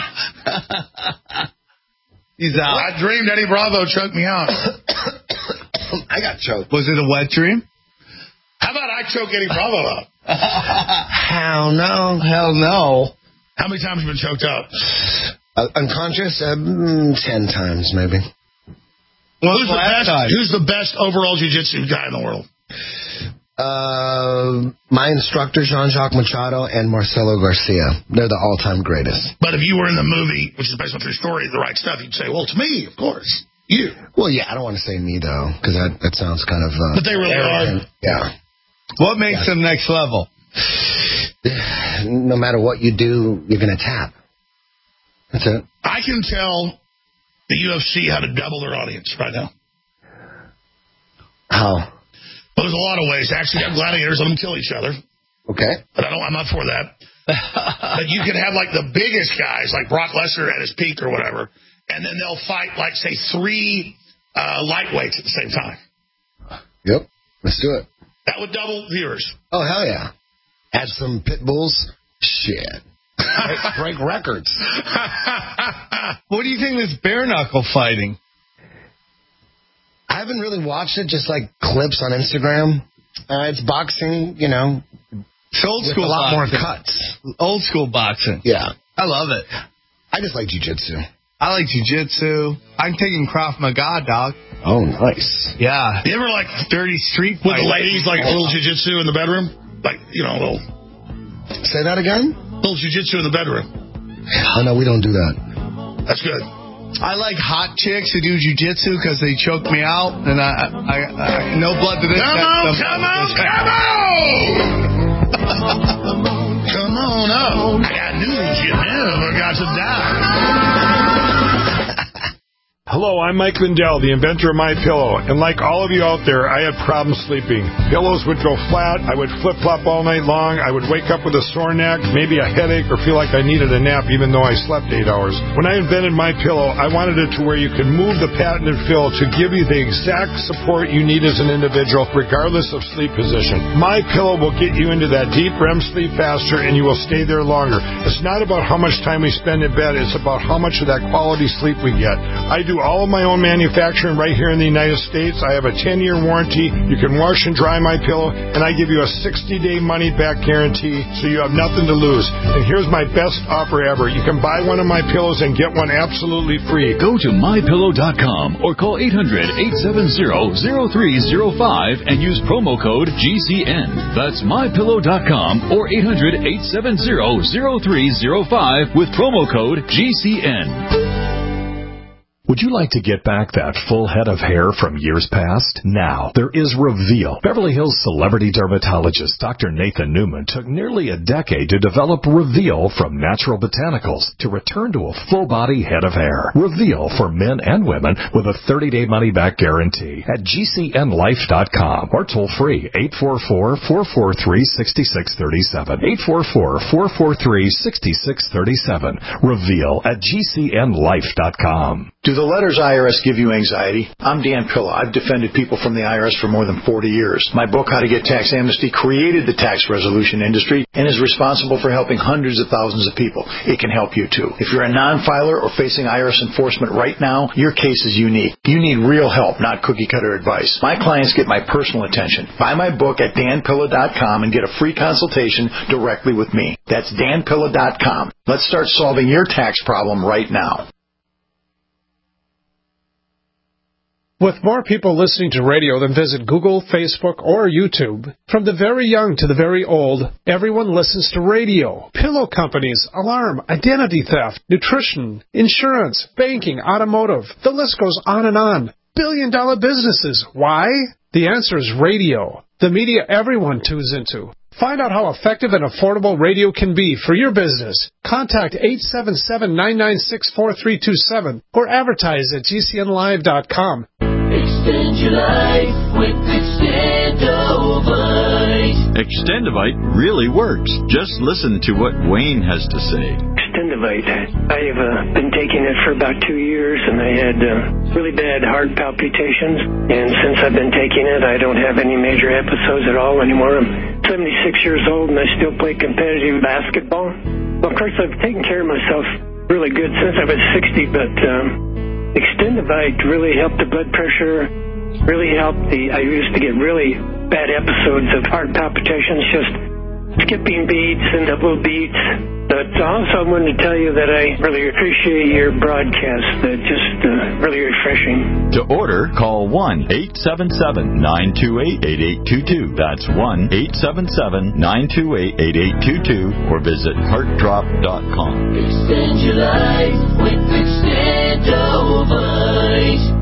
He's out. I dreamed Eddie Bravo choked me out. I got choked. Was it a wet dream? How about I choke Eddie Bravo out? Hell no. Hell no. How many times have you been choked up? Unconscious? 10 times, maybe. Well, who's the best overall jiu-jitsu guy in the world? My instructor, Jean-Jacques Machado, and Marcelo Garcia. They're the all-time greatest. But if you were in the movie, which is based on true story, The Right Stuff, you'd say, well, it's me, of course. You. Well, yeah, I don't want to say me, though, because that sounds kind of... but they really arrogant. are. Yeah. What makes them next level? No matter what you do, you're going to tap. That's it. I can tell the UFC how to double their audience right now. How? Well, there's a lot of ways. Actually, have gladiators, let them kill each other. Okay. But I'm not for that. But you can have, like, the biggest guys, like Brock Lesnar at his peak or whatever, and then they'll fight, like, say, 3 lightweights at the same time. Yep. Let's do it. That would double viewers. Oh, hell yeah. Add some pit bulls. Shit. Break records. What do you think of this bare knuckle fighting? I haven't really watched it, just like clips on Instagram. It's boxing, you know. It's old school a lot boxing. more cuts. Old school boxing. Yeah. I love it. I just like jiu-jitsu. I like jiu-jitsu. I'm taking Krav Maga, dog. Oh, nice. Yeah. You ever, like, dirty street with fight? the ladies, like, a little jiu-jitsu in the bedroom? Like, you know, a little... Say that again? Little jiu-jitsu in the bedroom. Oh, no, we don't do that. That's good. I like hot chicks who do jiu-jitsu because they choke me out, and I no blood to this. Come on! Come on up. I got news. You never got to die. Hello, I'm Mike Lindell, the inventor of MyPillow, and like all of you out there, I had problems sleeping. Pillows would go flat, I would flip-flop all night long, I would wake up with a sore neck, maybe a headache, or feel like I needed a nap even though I slept 8 hours. When I invented MyPillow, I wanted it to where you could move the patented fill to give you the exact support you need as an individual, regardless of sleep position. MyPillow will get you into that deep REM sleep faster, and you will stay there longer. It's not about how much time we spend in bed, it's about how much of that quality sleep we get. I do all of my own manufacturing right here in the United States. I have a 10-year warranty. You can wash and dry my pillow, and I give you a 60-day money-back guarantee, so you have nothing to lose. And here's my best offer ever. You can buy one of my pillows and get one absolutely free. Go to mypillow.com or call 800-870-0305 and use promo code GCN. That's mypillow.com or 800-870-0305 with promo code GCN. Would you like to get back that full head of hair from years past? Now, there is Reveal. Beverly Hills celebrity dermatologist Dr. Nathan Newman took nearly a decade to develop Reveal from natural botanicals to return to a full-body head of hair. Reveal for men and women with a 30-day money-back guarantee at GCNlife.com or toll-free 844-443-6637. 844-443-6637. Reveal at GCNlife.com. Do the letters IRS give you anxiety? I'm Dan Pilla. I've defended people from the IRS for more than 40 years. My book, How to Get Tax Amnesty, created the tax resolution industry and is responsible for helping hundreds of thousands of people. It can help you, too. If you're a non-filer or facing IRS enforcement right now, your case is unique. You need real help, not cookie-cutter advice. My clients get my personal attention. Buy my book at danpilla.com and get a free consultation directly with me. That's danpilla.com. Let's start solving your tax problem right now. With more people listening to radio than visit Google, Facebook, or YouTube, from the very young to the very old, everyone listens to radio. Pillow companies, alarm, identity theft, nutrition, insurance, banking, automotive. The list goes on and on. Billion-dollar businesses. Why? The answer is radio. The media everyone tunes into. Find out how effective and affordable radio can be for your business. Contact 877-996-4327 or advertise at GCNlive.com. Extend your life with Extendovite. Extendovite really works. Just listen to what Wayne has to say. Extendovite. I have been taking it for about 2 years, and I had really bad heart palpitations. And since I've been taking it, I don't have any major episodes at all anymore. I'm 76 years old, and I still play competitive basketball. Well, of course, I've taken care of myself really good since I was 60, but Extendovite really helped the blood pressure, really helped I used to get really bad episodes of heart palpitations, just skipping beats and double beats. But also I wanted to tell you that I really appreciate your broadcast. Just really refreshing. To order, call 1-877-928-8822. That's 1-877-928-8822 or visit heartdrop.com. Extend your life with Extendovite.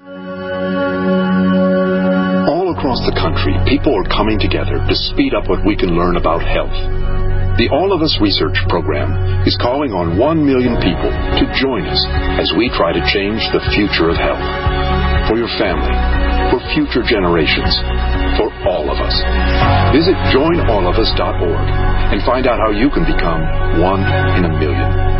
All across the country, people are coming together to speed up what we can learn about health. The All of Us Research Program is calling on 1 million people to join us as we try to change the future of health. For your family, for future generations, for all of us. Visit joinallofus.org and find out how you can become 1 in a million.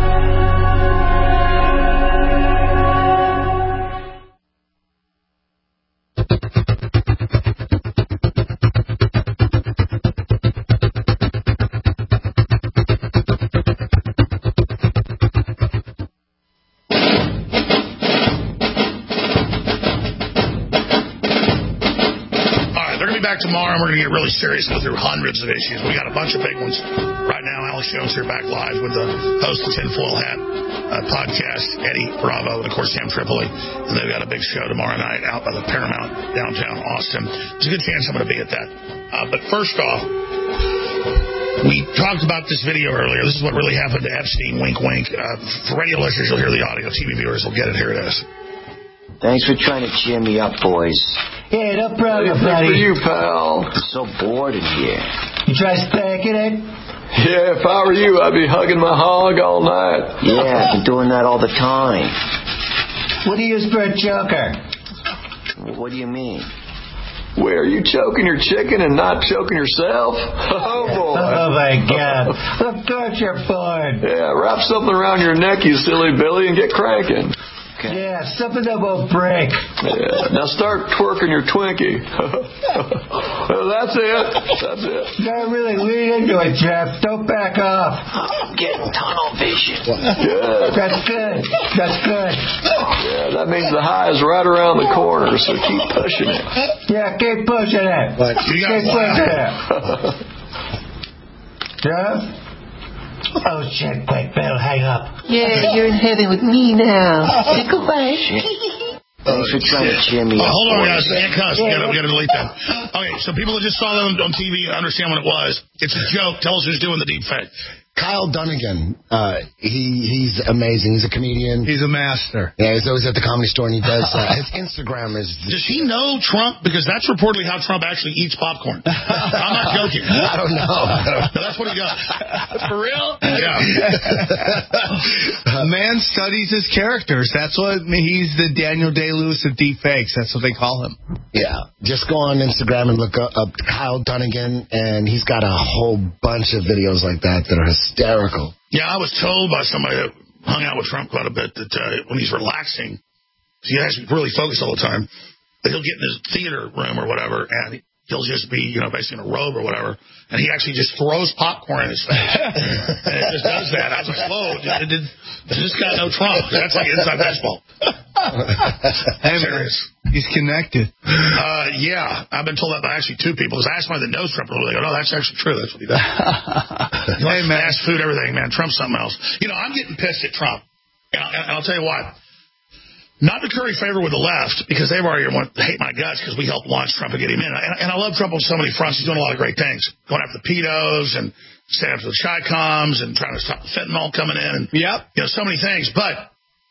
Tomorrow we're going to get really serious and go through hundreds of issues. We got a bunch of big ones. Right now, Alex Jones here back live with the host of Tinfoil Hat podcast, Eddie Bravo, and of course Sam Tripoli. And they've got a big show tomorrow night out by the Paramount downtown Austin. There's a good chance I'm going to be at that. But first off, we talked about this video earlier. This is what really happened to Epstein, wink, wink. For radio listeners, you'll hear the audio. TV viewers will get it. Here it is. Thanks for trying to cheer me up, boys. Hey, no problem, buddy. For you, pal. I'm so bored in here. You try spanking it? Yeah, if I were you, I'd be hugging my hog all night. Yeah, I've been doing that all the time. What do you use for a choker? What do you mean? Where, are you choking your chicken and not choking yourself? Oh, boy. Oh, my God. Of course you're bored. Yeah, wrap something around your neck, you silly Billy, and get cranking. Okay. Yeah, something that will break. Yeah. Now start twerking your Twinkie. That's it. You gotta really lean into it, Jeff. Don't back off. I'm getting tunnel vision. Good. That's good. Yeah, that means the high is right around the corner, so keep pushing it. Yeah, keep pushing it. Keep pushing it. Jeff? Oh, shit, quick, Bill, hang up. Yeah, you're in heaven with me now. Goodbye. Thanks for trying to cheer me up. Hold on, guys. We gotta delete that. Okay, so people that just saw that on TV understand what it was. It's a joke. Tell us who's doing the deep fake. Kyle Dunnigan, he's amazing. He's a comedian. He's a master. Yeah, he's always at the Comedy Store, and he does, his Instagram is... Does he know Trump? Because that's reportedly how Trump actually eats popcorn. I'm not joking. I don't know. No, that's what he does. For real? Yeah. Man studies his characters. That's what, he's the Daniel Day-Lewis of deep fakes. That's what they call him. Yeah. Just go on Instagram and look up Kyle Dunnigan, and he's got a whole bunch of videos like that are hysterical. Yeah, I was told by somebody that hung out with Trump quite a bit that when he's relaxing, he has to be really focused all the time, that he'll get in his theater room or whatever, and he'll just be, basically in a robe or whatever, and he actually just throws popcorn in his face. And it just does that. I was like, whoa, does this guy know Trump? That's like inside baseball. I'm serious. He's connected. Yeah, I've been told that by actually two people. I asked somebody that knows Trump, and they go, no, that's actually true. That's what he does. He likes fast food, everything, man. Trump's something else. I'm getting pissed at Trump. And I'll tell you why. Not to curry favor with the left, because they've already hate my guts because we helped launch Trump and get him in. And I love Trump on so many fronts. He's doing a lot of great things. Going after the pedos and standing up to the Chi-Coms and trying to stop the fentanyl coming in. And, so many things. But,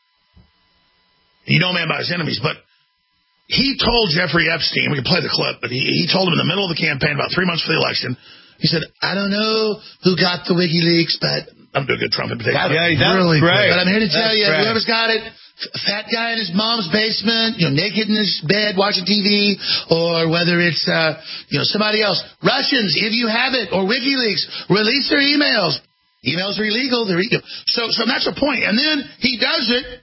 man by his enemies. But he told Jeffrey Epstein, we can play the clip, but he told him in the middle of the campaign, about 3 months for the election, he said, I don't know who got the WikiLeaks, but I'm doing a good Trump imitation. Yeah, he's really great. But I'm here to tell you, whoever's got it, fat guy in his mom's basement, naked in his bed watching TV, or whether it's, somebody else. Russians, if you have it, or WikiLeaks, release their emails. Emails are illegal. They're illegal. So that's the point. And then he does it.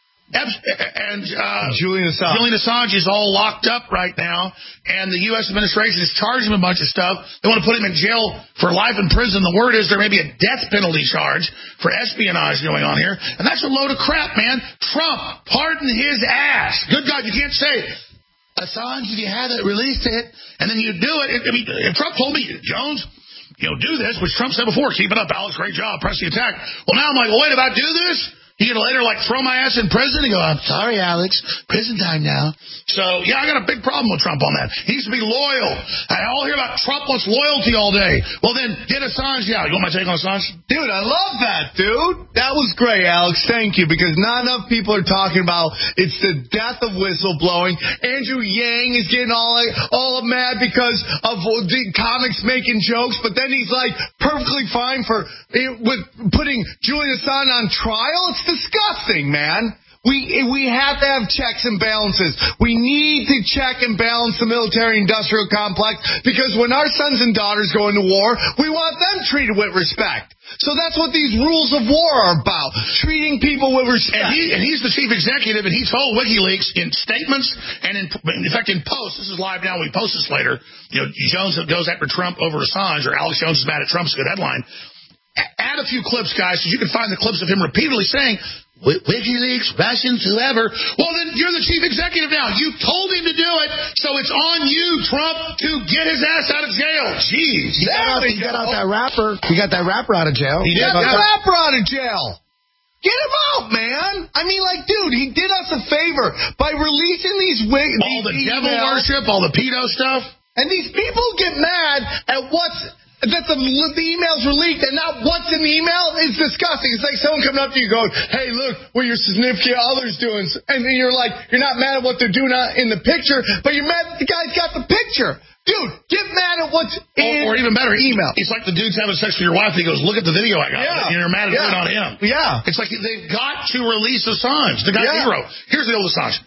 And Julian Assange is all locked up right now, and the U.S. administration is charging him a bunch of stuff. They want to put him in jail for life in prison. The word is there may be a death penalty charge for espionage going on here, and that's a load of crap, man. Trump, pardon his ass. Good God, you can't say, Assange, if you have it, release it, and then you do it. If Trump told me, Jones, do this, which Trump said before, keep it up, Alex, great job, press the attack. Well, now I'm like, wait, if I do this, you gonna later throw my ass in prison and go, I'm sorry, Alex, prison time now. So I got a big problem with Trump on that. He needs to be loyal. I all hear about Trump wants loyalty all day. Well then, get Assange out. You want my take on Assange? Dude, I love that, dude. That was great, Alex. Thank you, because not enough people are talking about it's the death of whistleblowing. Andrew Yang is getting all mad because of the comics making jokes, but then he's perfectly fine with putting Julian Assange on trial. It's disgusting, man. We have to have checks and balances. We need to check and balance the military-industrial complex, because when our sons and daughters go into war, we want them treated with respect. So that's what these rules of war are about, treating people with respect. And he's the chief executive, and he told WikiLeaks in statements and in fact in posts. This is live now. We post this later. Jones goes after Trump over Assange, or Alex Jones is mad at Trump's good headline. Add a few clips, guys, so you can find the clips of him repeatedly saying, WikiLeaks, Russians, whoever. Well, then you're the chief executive now. You told him to do it, so it's on you, Trump, to get his ass out of jail. Jeez. He got out that rapper. He got that rapper out of jail. He got that rapper out of jail. Get him out, man. Dude, he did us a favor by releasing all the devil worship, all the pedo stuff. And these people get mad at that the emails were leaked, and not what's in the email is disgusting. It's like someone coming up to you going, hey, look what your significant other's doing. And then you're not mad at what they're doing in the picture, but you're mad that the guy's got the picture. Dude, get mad at what's in or even better, email. It's like the dude's having sex with your wife, and he goes, look at the video I got. Yeah. And you're mad at it on him. Yeah. It's like they've got to release Assange, the guy hero. Here's the old Assange.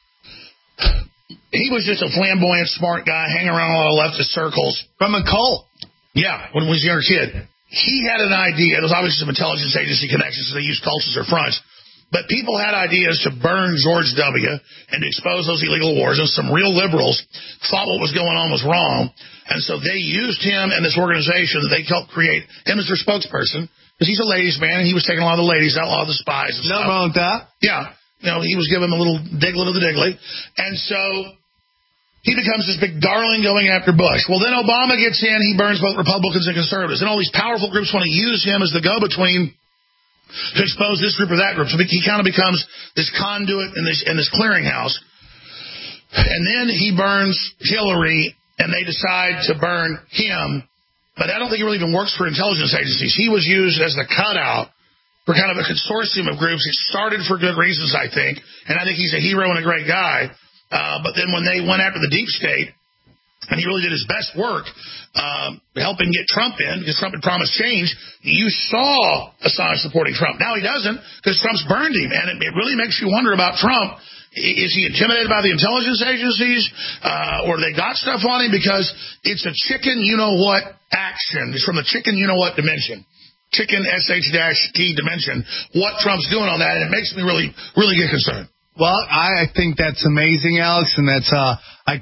He was just a flamboyant, smart guy, hanging around a lot of leftist circles. From a cult. Yeah, when he was a younger kid. He had an idea. It was obviously some intelligence agency connections, so they used cults as their fronts. But people had ideas to burn George W. and to expose those illegal wars, and some real liberals thought what was going on was wrong, and so they used him and this organization that they helped create, him as their spokesperson, because he's a ladies' man, and he was taking a lot of the ladies out, a lot of the spies and stuff. Nothing wrong with that. Yeah. He was giving them a little diglet of the diggly, and so he becomes this big darling going after Bush. Well, then Obama gets in, he burns both Republicans and conservatives, and all these powerful groups want to use him as the go-between to expose this group or that group. So he kind of becomes this conduit in this clearinghouse. And then he burns Hillary, and they decide to burn him. But I don't think it really even works for intelligence agencies. He was used as the cutout for kind of a consortium of groups. It started for good reasons, I think. And I think he's a hero and a great guy. But then when they went after the deep state, and he really did his best work helping get Trump in, because Trump had promised change, you saw Assange supporting Trump. Now he doesn't, because Trump's burned him. And it really makes you wonder about Trump. Is he intimidated by the intelligence agencies, or they got stuff on him? Because it's a chicken you-know-what action. It's from the chicken you-know-what dimension. Chicken SH-T dimension. What Trump's doing on that, and it makes me really, really get concerned. Well, I think that's amazing, Alex, and that's I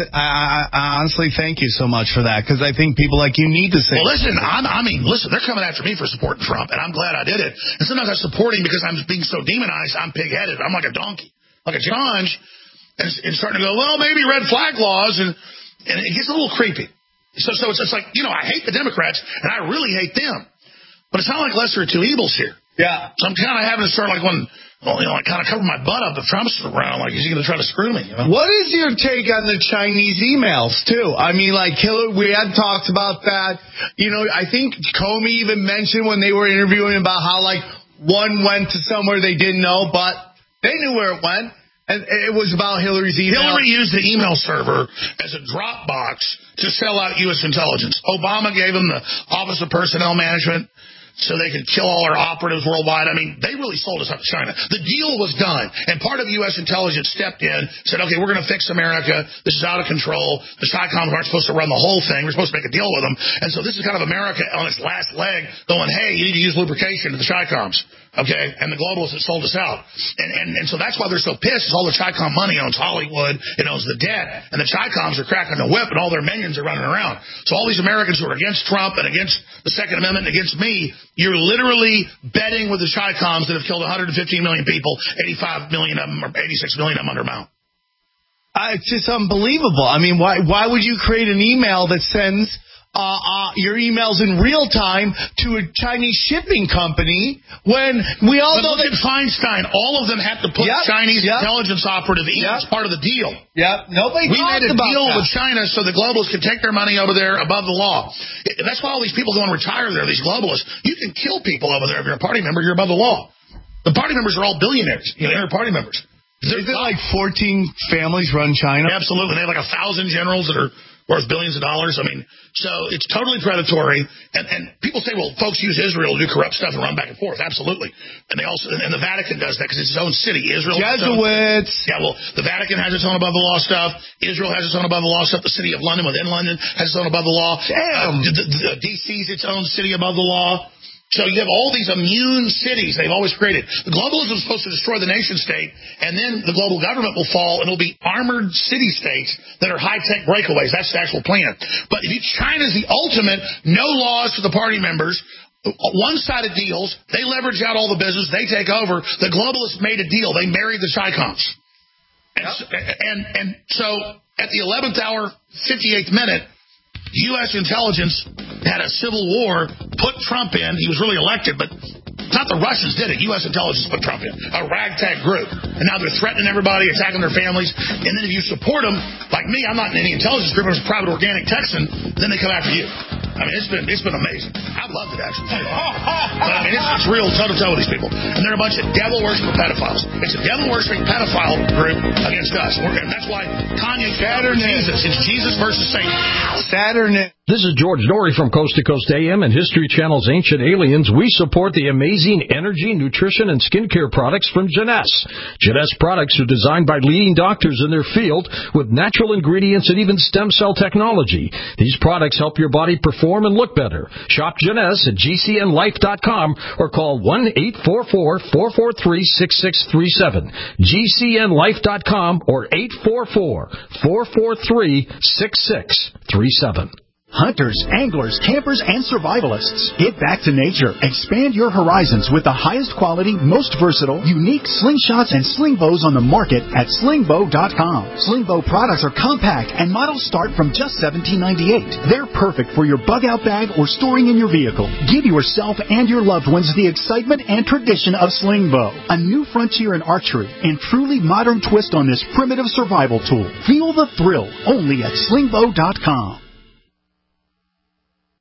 honestly thank you so much for that, because I think people like you need to say. Well, listen, listen, they're coming after me for supporting Trump, and I'm glad I did it. And sometimes I support him because I'm being so demonized, I'm pig-headed. I'm like a donkey, like a John, and starting to go, well, maybe red flag laws, and it gets a little creepy. So it's like, I hate the Democrats, and I really hate them, but it's not like lesser of two evils here. Yeah. So I'm kind of having to start like one. I kind of cover my butt up if Trump's around. Like, is he going to try to screw me? What is your take on the Chinese emails, too? I mean, like, Hillary, we had talked about that. I think Comey even mentioned when they were interviewing about how, like, one went to somewhere they didn't know, but they knew where it went. And it was about Hillary's email. Hillary used the email server as a drop box to sell out U.S. intelligence. Obama gave him the Office of Personnel Management so they could kill all our operatives worldwide. I mean, they really sold us out to China. The deal was done, and part of U.S. intelligence stepped in, said, okay, we're going to fix America. This is out of control. The Chi-Coms aren't supposed to run the whole thing. We're supposed to make a deal with them. And so this is kind of America on its last leg going, hey, you need to use lubrication to the Chi-Coms. Okay, and the globalists that sold us out. And so that's why they're so pissed, is all the Chi-Com money owns Hollywood, it owns the debt, and the Chi-Coms are cracking the whip, and all their minions are running around. So all these Americans who are against Trump and against the Second Amendment and against me, you're literally betting with the Chi-Coms that have killed 115 million people, 85 million of them, or 86 million of them undermount. It's just unbelievable. I mean, why would you create an email that sends your emails in real time to a Chinese shipping company when we all know that Feinstein, all of them have to put Chinese intelligence operative in as part of the deal. Yeah, nobody we made a deal that with China so the globalists could take their money over there above the law. That's why all these people go and retire there, these globalists. You can kill people over there if you're a party member, you're above the law. The party members are all billionaires, inner party members. Is it like 14 families run China? Absolutely. They have like 1,000 generals that are worth billions of dollars. I mean, so it's totally predatory. And people say, well, folks use Israel to do corrupt stuff and run back and forth. Absolutely. And they also, and the Vatican does that because it's its own city. Israel. Jesuits. The Vatican has its own above the law stuff. Israel has its own above the law stuff. The city of London within London has its own above the law. Damn. DC's its own city above the law. So you have all these immune cities they've always created. The globalism is supposed to destroy the nation state, and then the global government will fall, and it'll be armored city-states that are high-tech breakaways. That's the actual plan. But if China's the ultimate, no laws for the party members, one-sided deals, they leverage out all the business, they take over. The globalists made a deal. They married the Chi-Coms. And so at the 11th hour, 58th minute, U.S. intelligence had a civil war, put Trump in. He was really elected, but not the Russians did it. U.S. intelligence put Trump in, a ragtag group. And now they're threatening everybody, attacking their families. And then if you support them, like me, I'm not in any intelligence group, I'm a private organic Texan, then they come after you. I mean, it's been amazing. I've loved it, actually. But I mean, it's real toe-to-toe with these people. And they're a bunch of devil-worshipping pedophiles. It's a devil-worshipping pedophile group against us. And that's why Kanye Saturn Jesus. It's Jesus versus Satan. Saturn This is George Norrie from Coast to Coast AM and History Channel's Ancient Aliens. We support the amazing energy, nutrition, and skincare products from Jeunesse. Jeunesse products are designed by leading doctors in their field with natural ingredients and even stem cell technology. These products help your body perform and look better. Shop Jeunesse at GCNlife.com or call 1-844-443-6637. GCNlife.com or 844-443-6637. Hunters, anglers, campers, and survivalists, get back to nature. Expand your horizons with the highest quality, most versatile, unique slingshots and sling bows on the market at slingbow.com. Sling bow products are compact and models start from just $17.98. They're perfect for your bug out bag or storing in your vehicle. Give yourself and your loved ones the excitement and tradition of sling bow, a new frontier in archery and truly modern twist on this primitive survival tool. Feel the thrill only at slingbow.com.